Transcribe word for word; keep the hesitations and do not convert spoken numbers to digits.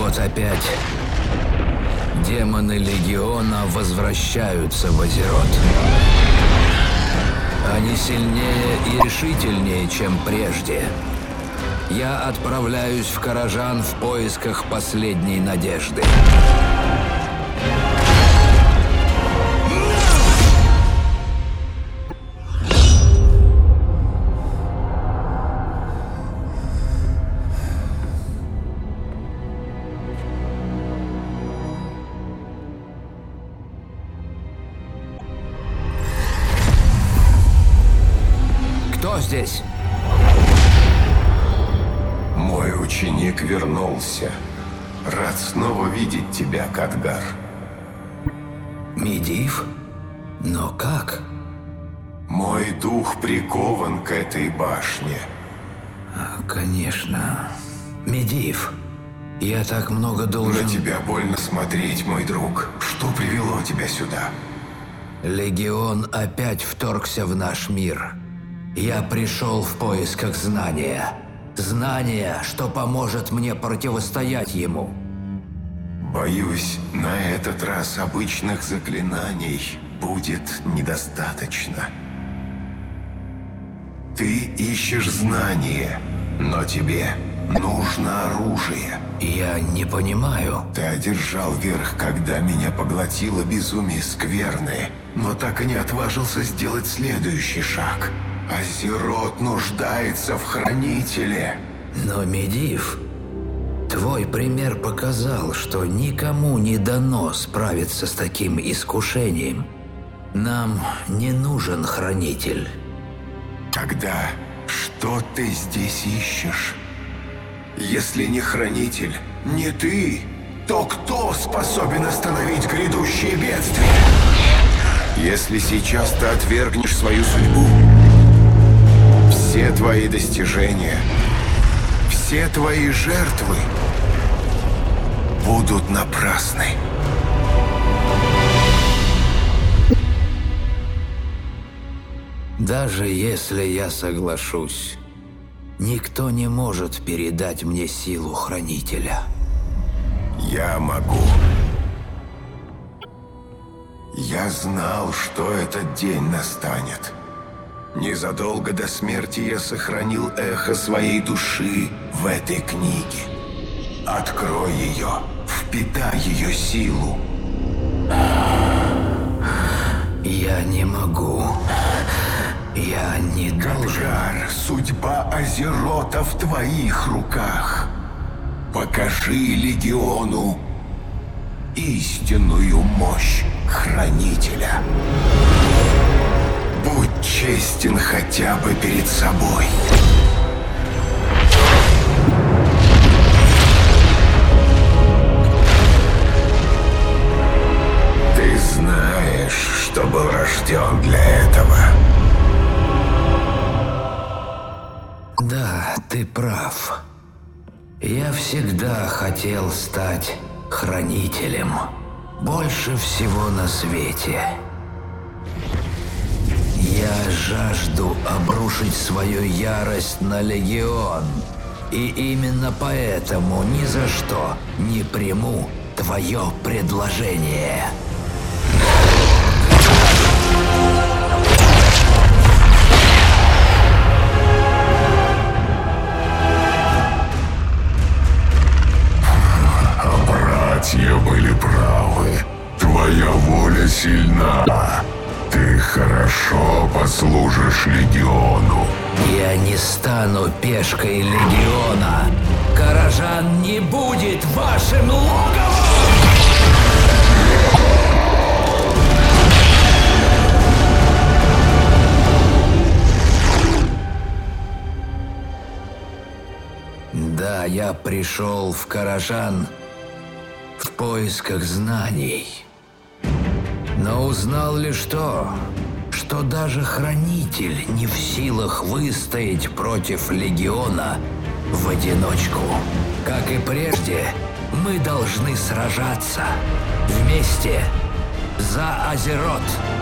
Вот опять демоны Легиона возвращаются в Азерот. Они сильнее и решительнее, чем прежде. Я отправляюсь в Каражан в поисках последней надежды. Кто здесь? Мой ученик вернулся. Рад снова видеть тебя, Кадгар. Медивh? Но как? Мой дух прикован к этой башне. Конечно. Медивh, я так много должен... На тебя больно смотреть, мой друг. Что привело тебя сюда? Легион опять вторгся в наш мир. Я пришел в поисках знания. Знания, что поможет мне противостоять ему. Боюсь, на этот раз обычных заклинаний будет недостаточно. Ты ищешь знания, но тебе нужно оружие. Я не понимаю. Ты одержал верх, когда меня поглотило безумие скверны, но так и не отважился сделать следующий шаг. Азерот нуждается в хранителе. Но, Медивh, твой пример показал, что никому не дано справиться с таким искушением. Нам не нужен хранитель. Тогда что ты здесь ищешь? Если не хранитель, не ты, то кто способен остановить грядущие бедствия? Если сейчас ты отвергнешь свою судьбу, все твои достижения, все твои жертвы будут напрасны. Даже если я соглашусь, никто не может передать мне силу хранителя. Я могу. Я знал, что этот день настанет. Незадолго до смерти я сохранил эхо своей души в этой книге. Открой ее, впитай ее силу. Я не могу. Я не должен. Кадгар, судьба Азерота в твоих руках. Покажи Легиону истинную мощь Хранителя. Будь честен хотя бы перед собой. Ты знаешь, что был рожден для этого. Да, ты прав. Я всегда хотел стать хранителем. Больше всего на свете. Я жажду обрушить свою ярость на Легион. И именно поэтому ни за что не приму твое предложение. Братья были правы. Твоя воля сильна. Ты хорошо послужишь Легиону. Я не стану пешкой Легиона. Каражан не будет вашим логовом! Да, я пришел в Каражан в поисках знаний. Но узнал лишь то, что даже Хранитель не в силах выстоять против Легиона в одиночку. Как и прежде, мы должны сражаться вместе за Азерот.